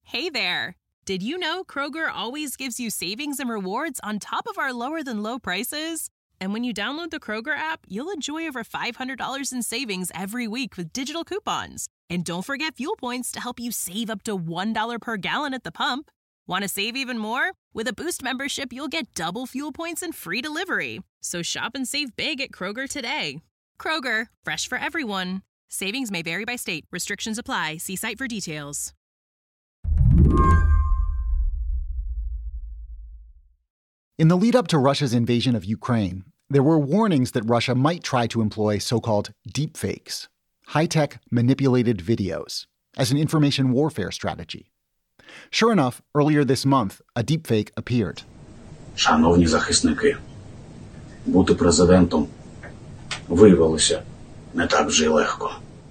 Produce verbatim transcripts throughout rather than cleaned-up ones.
Hey there! Did you know Kroger always gives you savings and rewards on top of our lower-than-low prices? And when you download the Kroger app, you'll enjoy over five hundred dollars in savings every week with digital coupons. And don't forget fuel points to help you save up to one dollar per gallon at the pump. Want to save even more? With a Boost membership, you'll get double fuel points and free delivery. So shop and save big at Kroger today. Kroger, fresh for everyone. Savings may vary by state. Restrictions apply. See site for details. In the lead-up to Russia's invasion of Ukraine, there were warnings that Russia might try to employ so-called deepfakes, high-tech manipulated videos, as an information warfare strategy. Sure enough, earlier this month, a deepfake appeared. Шановні захисники, бути президентом виявилося не так вже й легко.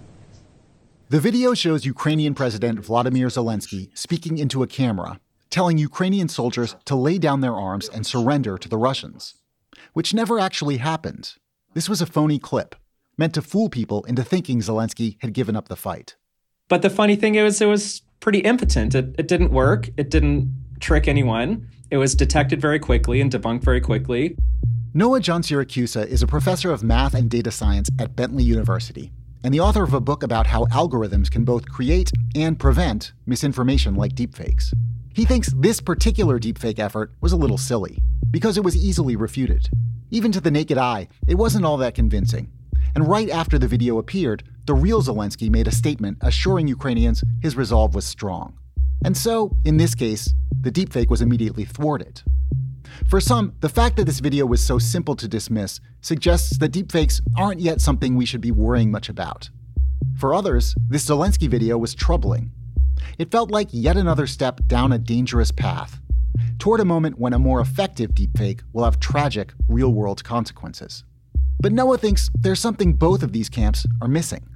The video shows Ukrainian President Vladimir Zelensky speaking into a camera, telling Ukrainian soldiers to lay down their arms and surrender to the Russians, which never actually happened. This was a phony clip, meant to fool people into thinking Zelensky had given up the fight. But the funny thing is, it was pretty impotent. It, it didn't work. It didn't trick anyone. It was detected very quickly and debunked very quickly. Noah John-Siracusa is a professor of math and data science at Bentley University, and the author of a book about how algorithms can both create and prevent misinformation like deepfakes. He thinks this particular deepfake effort was a little silly, because it was easily refuted. Even to the naked eye, it wasn't all that convincing. And right after the video appeared, the real Zelensky made a statement assuring Ukrainians his resolve was strong. And so, in this case, the deepfake was immediately thwarted. For some, the fact that this video was so simple to dismiss suggests that deepfakes aren't yet something we should be worrying much about. For others, this Zelensky video was troubling. It felt like yet another step down a dangerous path, toward a moment when a more effective deepfake will have tragic, real-world consequences. But Noah thinks there's something both of these camps are missing.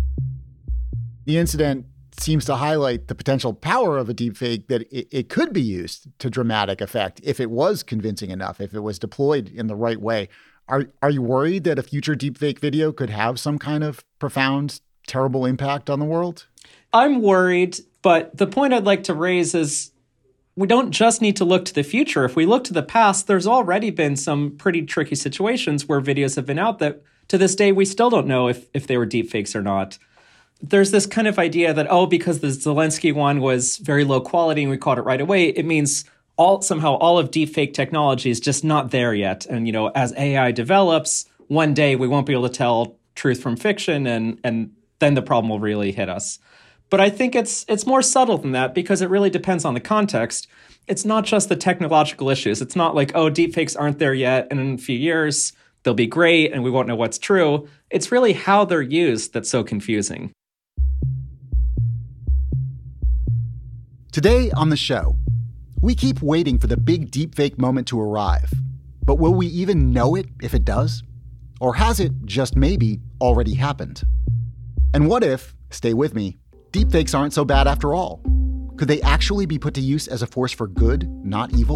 The incident seems to highlight the potential power of a deepfake, that it, it could be used to dramatic effect if it was convincing enough, if it was deployed in the right way. Are, are you worried that a future deepfake video could have some kind of profound, terrible impact on the world? I'm worried, but the point I'd like to raise is we don't just need to look to the future. If we look to the past, there's already been some pretty tricky situations where videos have been out that to this day we still don't know if, if they were deepfakes or not. There's this kind of idea that, oh, because the Zelensky one was very low quality and we caught it right away, it means all somehow all of deepfake technology is just not there yet. And, you know, as A I develops, one day we won't be able to tell truth from fiction, and and then the problem will really hit us. But I think it's it's more subtle than that, because it really depends on the context. It's not just the technological issues. It's not like, oh, deepfakes aren't there yet, and in a few years they'll be great and we won't know what's true. It's really how they're used that's so confusing. Today on the show, we keep waiting for the big deepfake moment to arrive. But will we even know it if it does? Or has it, just maybe, already happened? And what if, stay with me, deepfakes aren't so bad after all? Could they actually be put to use as a force for good, not evil?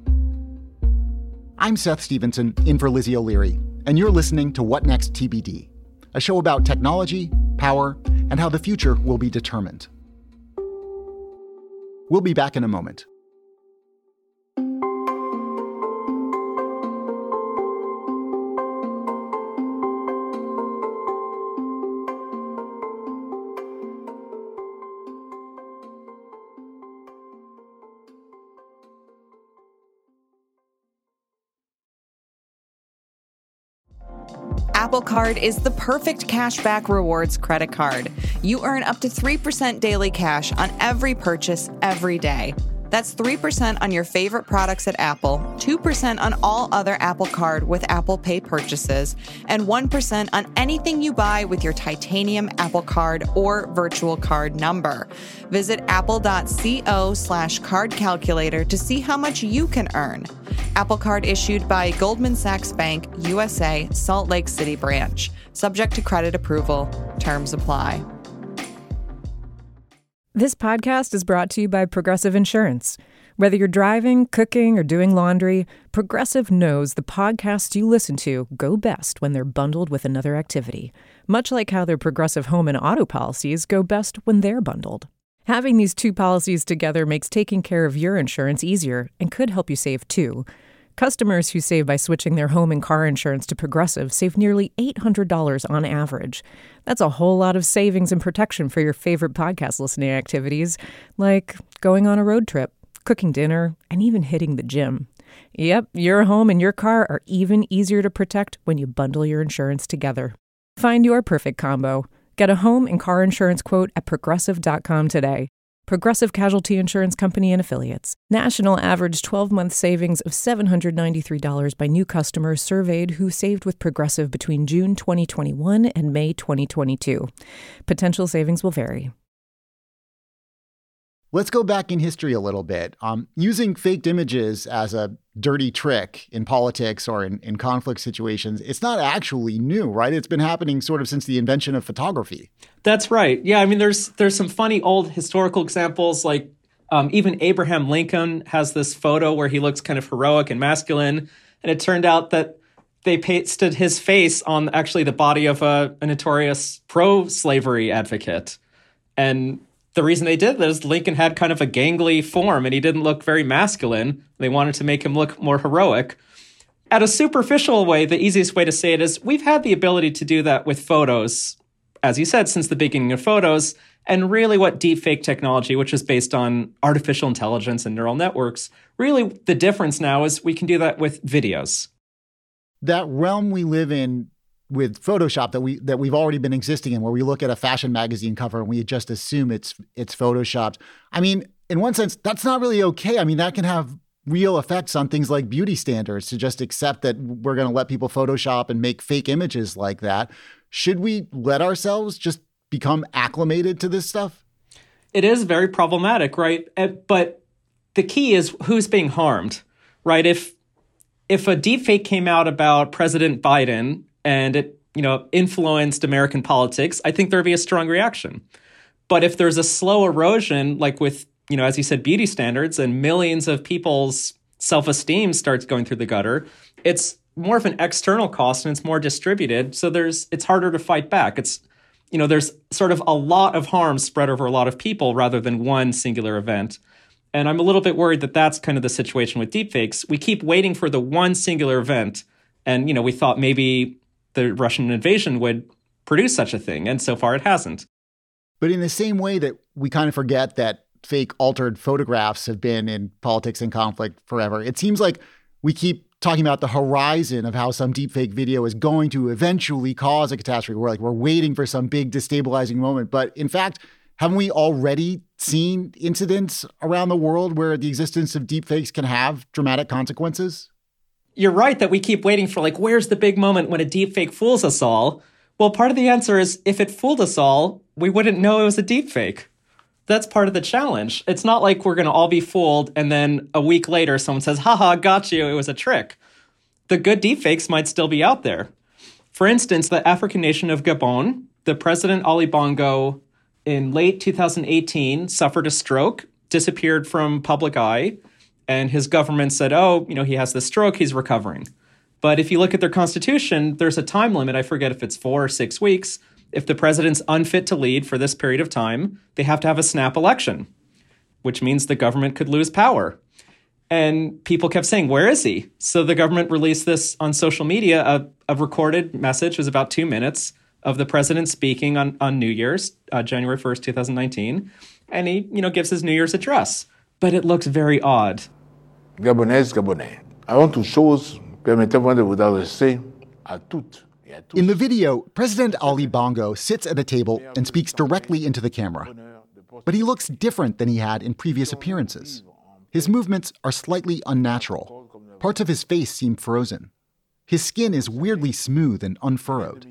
I'm Seth Stevenson, in for Lizzie O'Leary, and you're listening to What Next T B D, a show about technology, power, and how the future will be determined. We'll be back in a moment. Apple Card is the perfect cashback rewards credit card. You earn up to three percent daily cash on every purchase every day. That's three percent on your favorite products at Apple, two percent on all other Apple Card with Apple Pay purchases, and one percent on anything you buy with your titanium Apple Card or virtual card number. Visit apple.co slash card calculator to see how much you can earn. Apple Card issued by Goldman Sachs Bank, U S A, Salt Lake City branch. Subject to credit approval. Terms apply. This podcast is brought to you by Progressive Insurance. Whether you're driving, cooking, or doing laundry, Progressive knows the podcasts you listen to go best when they're bundled with another activity, much like how their Progressive home and auto policies go best when they're bundled. Having these two policies together makes taking care of your insurance easier and could help you save too. Customers who save by switching their home and car insurance to Progressive save nearly eight hundred dollars on average. That's a whole lot of savings and protection for your favorite podcast listening activities, like going on a road trip, cooking dinner, and even hitting the gym. Yep, your home and your car are even easier to protect when you bundle your insurance together. Find your perfect combo. Get a home and car insurance quote at progressive dot com today. Progressive Casualty Insurance Company and Affiliates. National average twelve-month savings of seven hundred ninety-three dollars by new customers surveyed who saved with Progressive between June twenty twenty-one and May twenty twenty-two. Potential savings will vary. Let's go back in history a little bit. Um, using faked images as a dirty trick in politics or in, in conflict situations, it's not actually new, right? It's been happening sort of since the invention of photography. That's right. Yeah, I mean, there's there's some funny old historical examples, like um, even Abraham Lincoln has this photo where he looks kind of heroic and masculine, and it turned out that they pasted his face on actually the body of a, a notorious pro-slavery advocate. And the reason they did that is Lincoln had kind of a gangly form and he didn't look very masculine. They wanted to make him look more heroic. At a superficial way, the easiest way to say it is we've had the ability to do that with photos, as you said, since the beginning of photos. And really what deepfake technology, which is based on artificial intelligence and neural networks, really the difference now is we can do that with videos. That realm we live in with Photoshop that we that we've already been existing in, where we look at a fashion magazine cover and we just assume it's it's photoshopped. I mean, in one sense, that's not really okay. I mean, that can have real effects on things like beauty standards, to just accept that we're going to let people Photoshop and make fake images like that. Should we let ourselves just become acclimated to this stuff? It is very problematic, right? But the key is who's being harmed, right? If if a deepfake came out about President Biden and it, you know, influenced American politics, I think there'd be a strong reaction. But if there's a slow erosion, like with, you know, as you said, beauty standards, and millions of people's self-esteem starts going through the gutter, it's more of an external cost and it's more distributed. So there's it's harder to fight back. It's, you know, there's sort of a lot of harm spread over a lot of people rather than one singular event. And I'm a little bit worried that that's kind of the situation with deepfakes. We keep waiting for the one singular event. And, you know, we thought maybe the Russian invasion would produce such a thing. And so far it hasn't. But in the same way that we kind of forget that fake altered photographs have been in politics and conflict forever, it seems like we keep talking about the horizon of how some deepfake video is going to eventually cause a catastrophe. We're like, we're waiting for some big destabilizing moment. But in fact, haven't we already seen incidents around the world where the existence of deepfakes can have dramatic consequences? You're right that we keep waiting for, like, where's the big moment when a deepfake fools us all? Well, part of the answer is if it fooled us all, we wouldn't know it was a deepfake. That's part of the challenge. It's not like we're going to all be fooled and then a week later someone says, haha, got you, it was a trick. The good deepfakes might still be out there. For instance, the African nation of Gabon, the president Ali Bongo in late two thousand eighteen suffered a stroke, disappeared from public eye, and his government said, oh, you know, he has this stroke, he's recovering. But if you look at their constitution, there's a time limit. I forget if it's four or six weeks. If the president's unfit to lead for this period of time, they have to have a snap election, which means the government could lose power. And people kept saying, where is he? So the government released this on social media, a, a recorded message. It was about two minutes of the president speaking on, on New Year's, uh, January first, two thousand nineteen. And he, you know, gives his New Year's address. But it looks very odd. Gabonais, Gabonais. Avant toute chose, permettez-moi de vous adresser à toutes. In the video, President Ali Bongo sits at a table and speaks directly into the camera. But he looks different than he had in previous appearances. His movements are slightly unnatural. Parts of his face seem frozen. His skin is weirdly smooth and unfurrowed.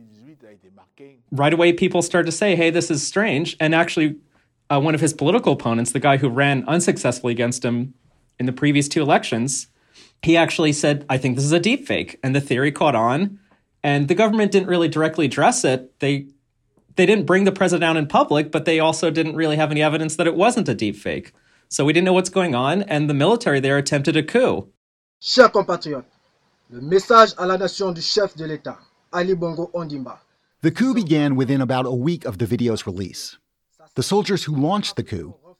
Right away, people start to say, hey, this is strange. And actually, uh, one of his political opponents, the guy who ran unsuccessfully against him in the previous two elections, he actually said, I think this is a deepfake. And the theory caught on. And the government didn't really directly address it. They they didn't bring the president down in public, but they also didn't really have any evidence that it wasn't a deepfake. So we didn't know what's going on, and the military there attempted a coup. Chers compatriotes, le message à la nation du chef de l'État, Ali Bongo Ondimba. The coup began within about a week of the video's release. The soldiers who launched the coup,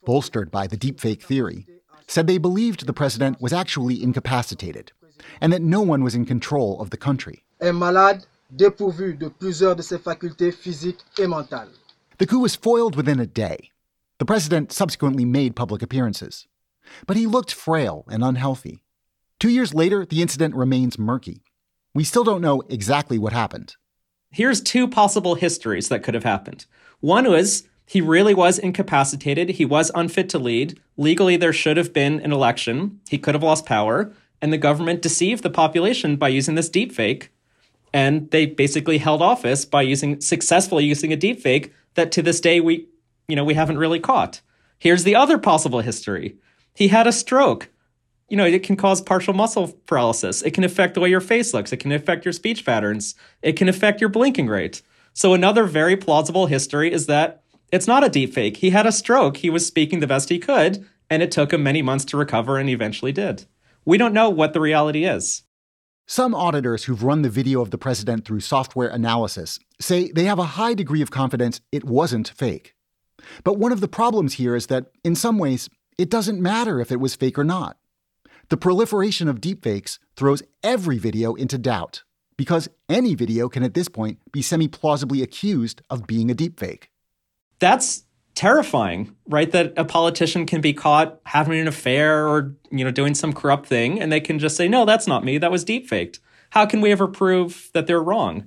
bolstered by the deepfake theory, said they believed the president was actually incapacitated and that no one was in control of the country. Un malade dépourvu de plusieurs de ses facultés physiques et mentales. The coup was foiled within a day. The president subsequently made public appearances. But he looked frail and unhealthy. Two years later, the incident remains murky. We still don't know exactly what happened. Here's two possible histories that could have happened. One was he really was incapacitated. He was unfit to lead. Legally, there should have been an election. He could have lost power. And the government deceived the population by using this deepfake. And they basically held office by using successfully using a deepfake that to this day we, you know, we haven't really caught. Here's the other possible history. He had a stroke. You know, it can cause partial muscle paralysis. It can affect the way your face looks. It can affect your speech patterns. It can affect your blinking rate. So another very plausible history is that it's not a deepfake. He had a stroke. He was speaking the best he could, and it took him many months to recover, and he eventually did. We don't know what the reality is. Some auditors who've run the video of the president through software analysis say they have a high degree of confidence it wasn't fake. But one of the problems here is that, in some ways, it doesn't matter if it was fake or not. The proliferation of deepfakes throws every video into doubt, because any video can at this point be semi-plausibly accused of being a deepfake. That's terrifying, right? That a politician can be caught having an affair or, you know, doing some corrupt thing, and they can just say, no, that's not me, that was deepfaked. How can we ever prove that they're wrong?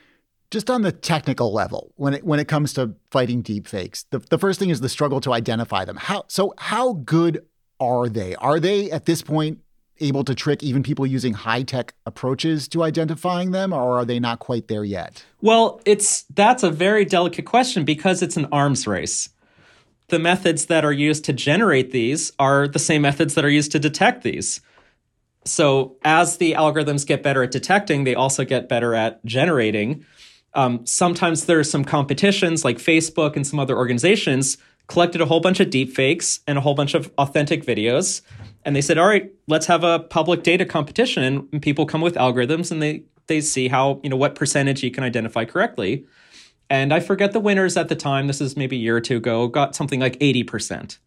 Just on the technical level, when it when it comes to fighting deepfakes, the, the first thing is the struggle to identify them. How so how good are they? Are they, at this point, able to trick even people using high-tech approaches to identifying them, or are they not quite there yet? Well, it's that's a very delicate question because it's an arms race. The methods that are used to generate these are the same methods that are used to detect these. So as the algorithms get better at detecting, they also get better at generating. Um, sometimes there's some competitions, like Facebook and some other organizations collected a whole bunch of deepfakes and a whole bunch of authentic videos. And they said, all right, let's have a public data competition. And people come with algorithms and they they see how, you know, what percentage you can identify correctly. And I forget the winners at the time, this is maybe a year or two ago, got something like eighty percent.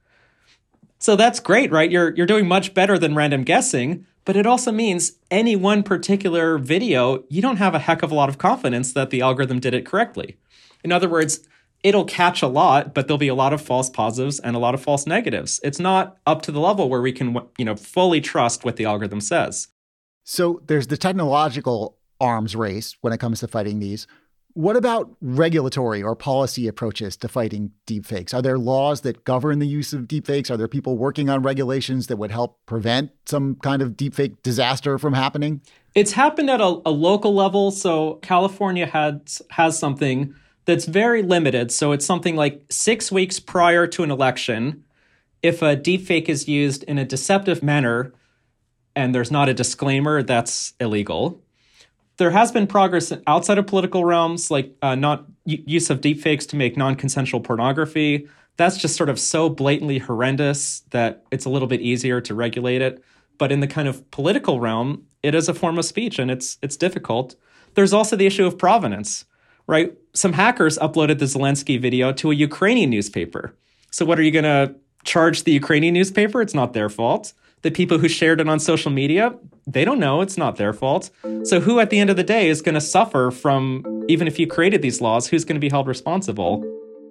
So that's great, right? You're you're doing much better than random guessing. But it also means any one particular video, you don't have a heck of a lot of confidence that the algorithm did it correctly. In other words, it'll catch a lot, but there'll be a lot of false positives and a lot of false negatives. It's not up to the level where we can, you know, fully trust what the algorithm says. So there's the technological arms race when it comes to fighting these. What about regulatory or policy approaches to fighting deepfakes? Are there laws that govern the use of deepfakes? Are there people working on regulations that would help prevent some kind of deepfake disaster from happening? It's happened at a, a local level. So California had, has something that's very limited. So it's something like six weeks prior to an election, if a deepfake is used in a deceptive manner and there's not a disclaimer, that's illegal. There has been progress outside of political realms, like uh, not use of deepfakes to make non-consensual pornography. That's just sort of so blatantly horrendous that it's a little bit easier to regulate it. But in the kind of political realm, it is a form of speech, and it's it's difficult. There's also the issue of provenance, right? Some hackers uploaded the Zelensky video to a Ukrainian newspaper. So what, are you going to charge the Ukrainian newspaper? It's not their fault. The people who shared it on social media, they don't know. It's not their fault. So who at the end of the day is going to suffer from, even if you created these laws, who's going to be held responsible?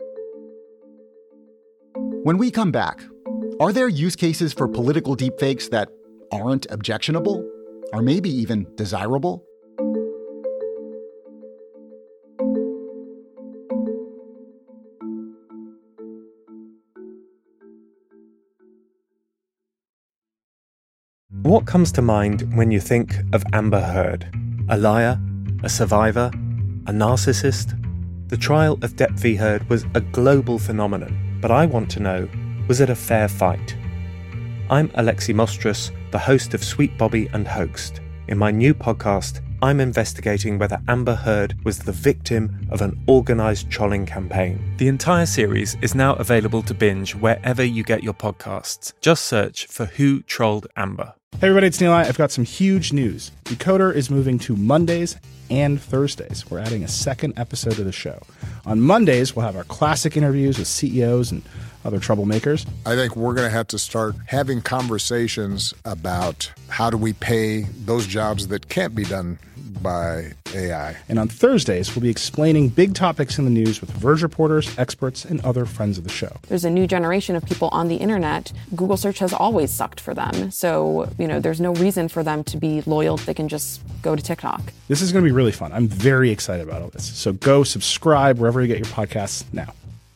When we come back, are there use cases for political deepfakes that aren't objectionable, or maybe even desirable? What comes to mind when you think of Amber Heard? A liar? A survivor? A narcissist? The trial of Depp v. Heard was a global phenomenon, but I want to know, was it a fair fight? I'm Alexi Mostrous, the host of Sweet Bobby and Hoaxed. In my new podcast, I'm investigating whether Amber Heard was the victim of an organised trolling campaign. The entire series is now available to binge wherever you get your podcasts. Just search for Who Trolled Amber. Hey everybody, it's Neil. I've got some huge news. Decoder is moving to Mondays and Thursdays. We're adding a second episode of the show. On Mondays, we'll have our classic interviews with C E Os and other troublemakers. I think we're going to have to start having conversations about how do we pay those jobs that can't be done by A I. And on Thursdays, we'll be explaining big topics in the news with Verge reporters, experts, and other friends of the show. There's a new generation of people on the internet. Google search has always sucked for them. So, you know, there's no reason for them to be loyal. They can just go to TikTok. This is going to be really fun. I'm very excited about all this. So go subscribe wherever you get your podcasts now.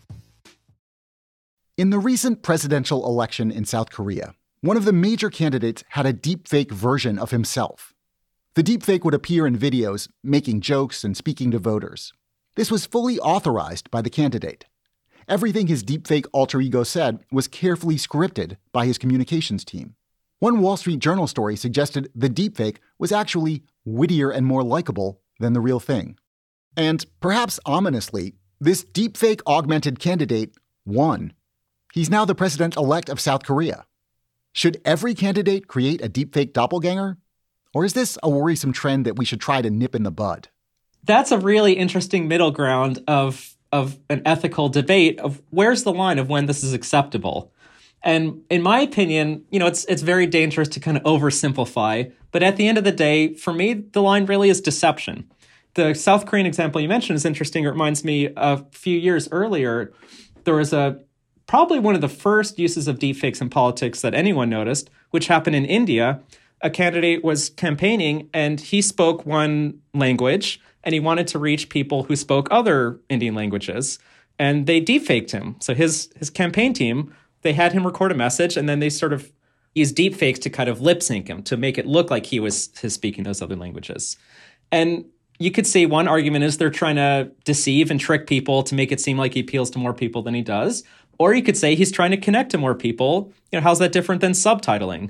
In the recent presidential election in South Korea, one of the major candidates had a deepfake version of himself. The deepfake would appear in videos, making jokes and speaking to voters. This was fully authorized by the candidate. Everything his deepfake alter ego said was carefully scripted by his communications team. One Wall Street Journal story suggested the deepfake was actually wittier and more likable than the real thing. And perhaps ominously, this deepfake augmented candidate won. He's now the president-elect of South Korea. Should every candidate create a deepfake doppelganger? Or is this a worrisome trend that we should try to nip in the bud? That's a really interesting middle ground of, of an ethical debate of where's the line of when this is acceptable. And in my opinion, you know, it's it's very dangerous to kind of oversimplify. But at the end of the day, for me, the line really is deception. The South Korean example you mentioned is interesting. It reminds me a few years earlier, there was a probably one of the first uses of deepfakes in politics that anyone noticed, which happened in India. A candidate was campaigning and he spoke one language and he wanted to reach people who spoke other Indian languages, and they deepfaked him. So his his campaign team, they had him record a message and then they sort of used deepfakes to kind of lip sync him to make it look like he was his speaking those other languages. And you could say one argument is they're trying to deceive and trick people to make it seem like he appeals to more people than he does. Or you could say he's trying to connect to more people. You know, how's that different than subtitling?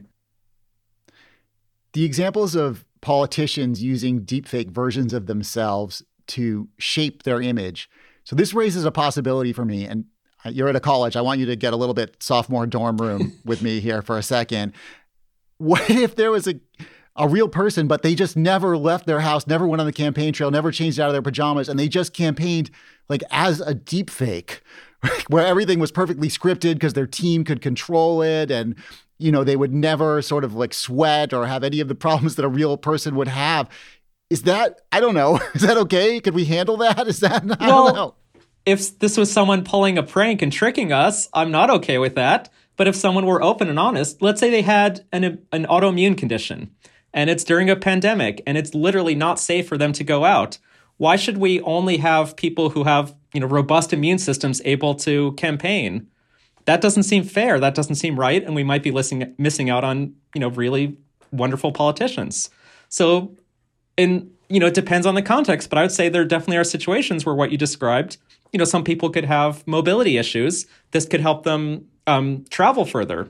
The examples of politicians using deepfake versions of themselves to shape their image. So this raises a possibility for me. And you're at a college. I want you to get a little bit sophomore dorm room with me here for a second. What if there was a a real person, but they just never left their house, never went on the campaign trail, never changed out of their pajamas, and they just campaigned like as a deepfake, where everything was perfectly scripted because their team could control it, and you know they would never sort of like sweat or have any of the problems that a real person would have. Is that, I don't know, is that okay? Could we handle that? Is that, I well, don't know. If this was someone pulling a prank and tricking us, I'm not okay with that. But if someone were open and honest, let's say they had an an autoimmune condition, and it's during a pandemic, and it's literally not safe for them to go out. Why should we only have people who have, you know, robust immune systems able to campaign? That doesn't seem fair. That doesn't seem right. And we might be listening, missing out on, you know, really wonderful politicians. So, in, you know, it depends on the context, but I would say there definitely are situations where what you described, you know, some people could have mobility issues. This could help them um, travel further.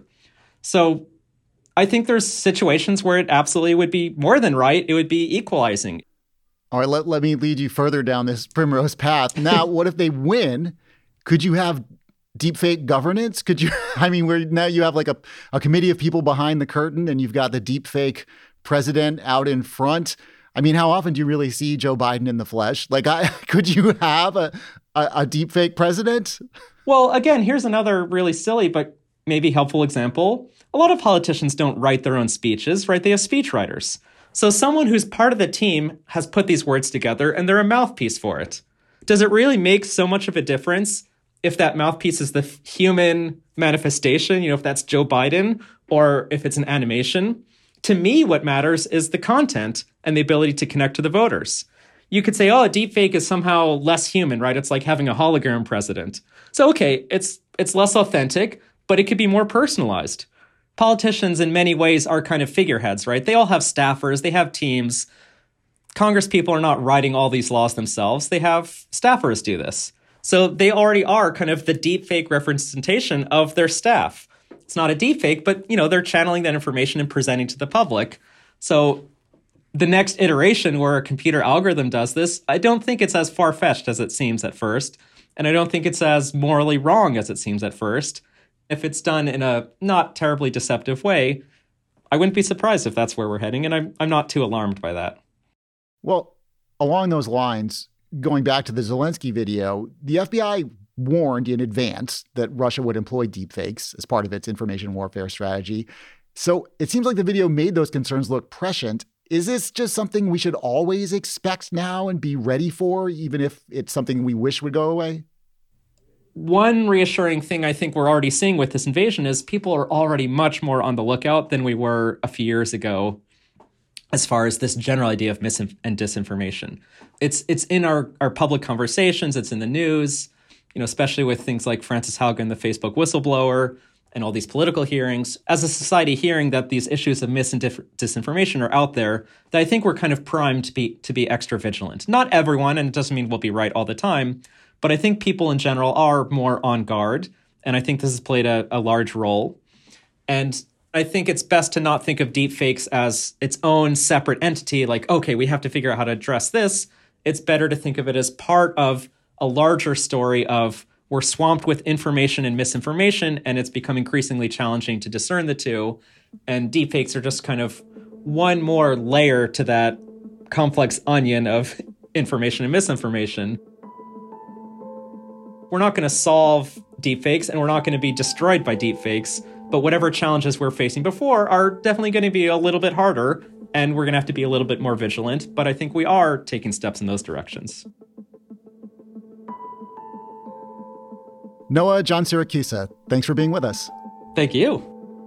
So I think there's situations where it absolutely would be more than right. It would be equalizing. All right, let, let me lead you further down this primrose path. Now, what if they win? Could you have deepfake governance? Could you, I mean, where now you have like a, a committee of people behind the curtain and you've got the deepfake president out in front. I mean, how often do you really see Joe Biden in the flesh? Like, I, could you have a, a, a deepfake president? Well, again, here's another really silly but maybe helpful example. A lot of politicians don't write their own speeches, right? They have speechwriters. So someone who's part of the team has put these words together and they're a mouthpiece for it. Does it really make so much of a difference if that mouthpiece is the human manifestation, you know, if that's Joe Biden, or if it's an animation? To me, what matters is the content and the ability to connect to the voters. You could say, oh, a deepfake is somehow less human, right? It's like having a hologram president. So, okay, it's it's less authentic, but it could be more personalized. Politicians in many ways are kind of figureheads, right? They all have staffers, they have teams. Congress people are not writing all these laws themselves. They have staffers do this. So they already are kind of the deepfake representation of their staff. It's not a deepfake, but you know, they're channeling that information and presenting to the public. So the next iteration where a computer algorithm does this, I don't think it's as far-fetched as it seems at first. And I don't think it's as morally wrong as it seems at first. If it's done in a not terribly deceptive way, I wouldn't be surprised if that's where we're heading, and I'm I'm not too alarmed by that. Well, along those lines, going back to the Zelensky video, the F B I warned in advance that Russia would employ deepfakes as part of its information warfare strategy. So it seems like the video made those concerns look prescient. Is this just something we should always expect now and be ready for, even if it's something we wish would go away? One reassuring thing I think we're already seeing with this invasion is people are already much more on the lookout than we were a few years ago as far as this general idea of mis and disinformation. It's it's in our, our public conversations, it's in the news, you know, especially with things like Frances Haugen, the Facebook whistleblower, and all these political hearings. As a society hearing that these issues of mis and disinformation are out there, that I think we're kind of primed to be to be extra vigilant. Not everyone, and it doesn't mean we'll be right all the time, but I think people in general are more on guard, and I think this has played a, a large role. And I think it's best to not think of deepfakes as its own separate entity, like, okay, we have to figure out how to address this. It's better to think of it as part of a larger story of we're swamped with information and misinformation, and it's become increasingly challenging to discern the two. And deepfakes are just kind of one more layer to that complex onion of information and misinformation. We're not going to solve deepfakes, and we're not going to be destroyed by deepfakes, but whatever challenges we're facing before are definitely going to be a little bit harder, and we're going to have to be a little bit more vigilant. But I think we are taking steps in those directions. Noah John Siracusa, thanks for being with us. Thank you.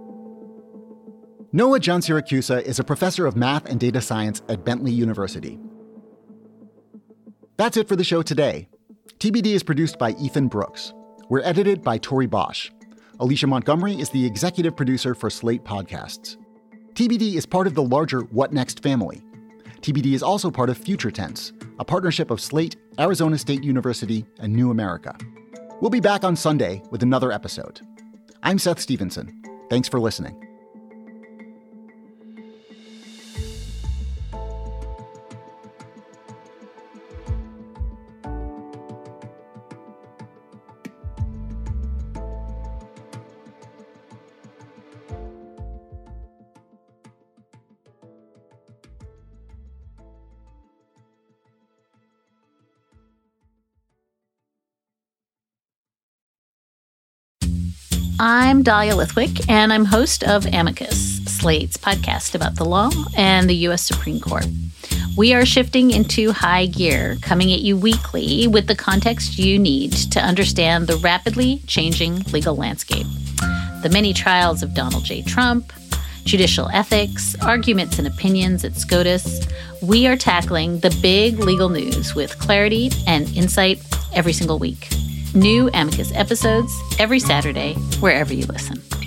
Noah John Siracusa is a professor of math and data science at Bentley University. That's it for the show today. T B D is produced by Ethan Brooks. We're edited by Tori Bosch. Alicia Montgomery is the executive producer for Slate Podcasts. T B D is part of the larger What Next family. T B D is also part of Future Tense, a partnership of Slate, Arizona State University, and New America. We'll be back on Sunday with another episode. I'm Seth Stevenson. Thanks for listening. I'm Dahlia Lithwick, and I'm host of Amicus, Slate's podcast about the law and the U S Supreme Court. We are shifting into high gear, coming at you weekly with the context you need to understand the rapidly changing legal landscape. The many trials of Donald J. Trump, judicial ethics, arguments and opinions at SCOTUS. We are tackling the big legal news with clarity and insight every single week. New Amicus episodes every Saturday, wherever you listen.